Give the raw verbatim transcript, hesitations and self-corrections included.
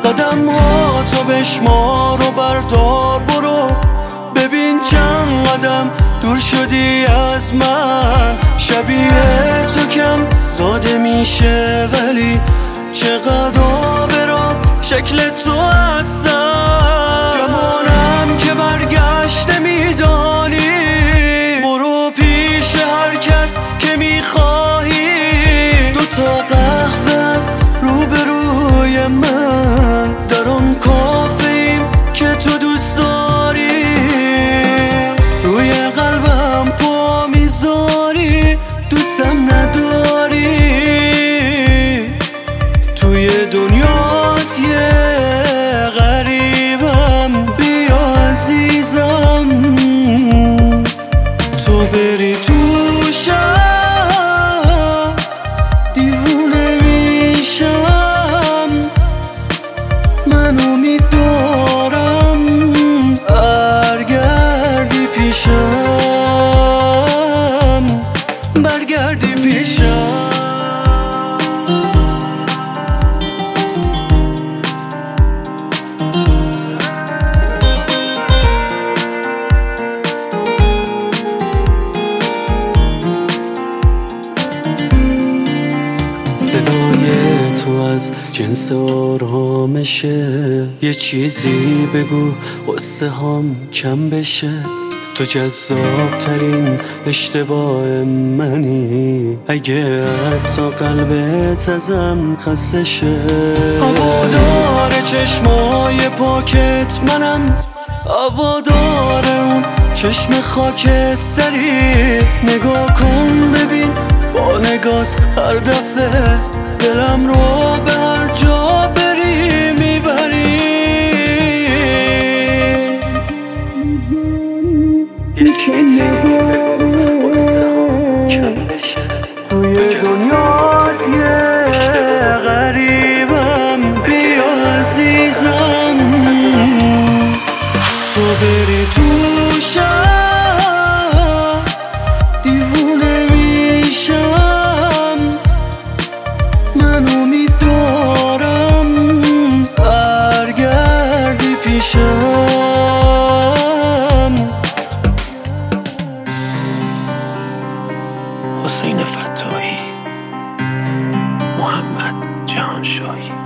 قدم ها تو بشمار و بردار برو، ببین چند قدم دور شدی از من. شبیه تو کم زاده میشه ولی چقدر برام شکل تو هستم. گمانم که برگشت نمیدانی، برو پیش هر کس که میخواهی. دوتا قهوه است روبروی من، در آن کافه ایم که تو دوست داری. روی قلبم پا میذاری، دوستم نداری. توی دنیات یه غریبم، بیا عزیزم تو بری تو شب دیوونه میشم. من امید دارم برگردی پیشم، برگردی پیشم. صدای تو از جنس آرامشه، یه چیزی بگو قصه هام کم بشه. تو جذاب ترین اشتباه منی، اگه حتی قلبت ازم خسته شه. هوادار چشمای پاکت منم، هوادار اون چشم خاکستری. نگاه کن ببین با نگات هر دفعه دلم رو به هر جا بری میبری. یه چیزی بگو قصه ها کم بشه. توی دنیات یه غریبم، بیا عزیزم تو بری تو شب دیوونه میشم. من امید دارم برگردی پیشم. حسین فتاحی، محمد جهانشاهی.